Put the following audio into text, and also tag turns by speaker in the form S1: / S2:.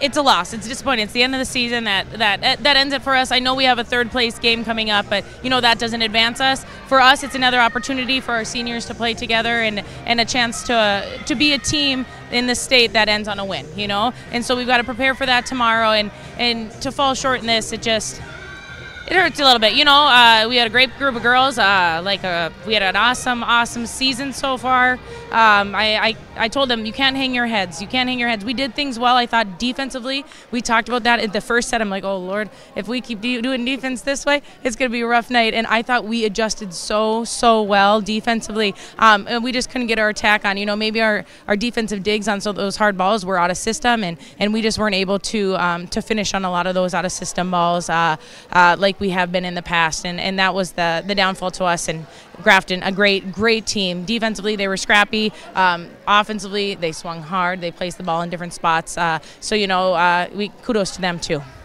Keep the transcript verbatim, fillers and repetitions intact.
S1: it's a loss. It's disappointing. It's the end of the season. That that that ends it for us. I know we have a third place game coming up, but you know that doesn't advance us. For us, it's another opportunity for our seniors to play together and and a chance to uh, to be a team in the state that ends on a win. You know, and so we've got to prepare for that tomorrow. And and to fall short in this, it just. It hurts a little bit. You know, uh, we had a great group of girls. Uh, like a, we had an awesome, awesome season so far. Um, I, I, I told them, you can't hang your heads. You can't hang your heads. We did things well, I thought, defensively. We talked about that at the first set. I'm like, oh, Lord, if we keep de- doing defense this way, it's going to be a rough night. And I thought we adjusted so, so well defensively. Um, and we just couldn't get our attack on. You know, maybe our, our defensive digs on so those hard balls were out of system, and, and we just weren't able to um, to finish on a lot of those out of system balls. Uh, uh, like we have been in the past, and, and that was the the downfall to us. And Grafton, a great great team. Defensively, they were scrappy. Um, offensively, they swung hard. They placed the ball in different spots. Uh, so you know, uh, we kudos to them too.